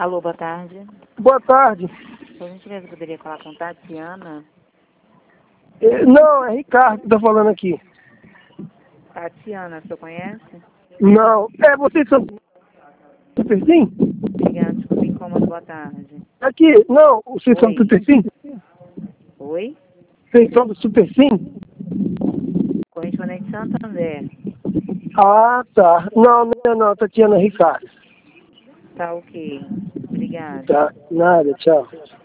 Alô, boa tarde. Boa tarde. Por gentileza, poderia falar com Tatiana? Não, é Ricardo que está falando aqui. Tatiana, o senhor conhece? Não, vocês são Super Sim? Obrigada, desculpa o incômodo, boa tarde. Aqui, não, vocês são Oi. Super Sim? Oi? Vocês são do Super Sim? Correspondente Santander. Ah, tá. Não, Tatiana, é Ricardo. Tá ok. Obrigada. Tá, nada, tchau.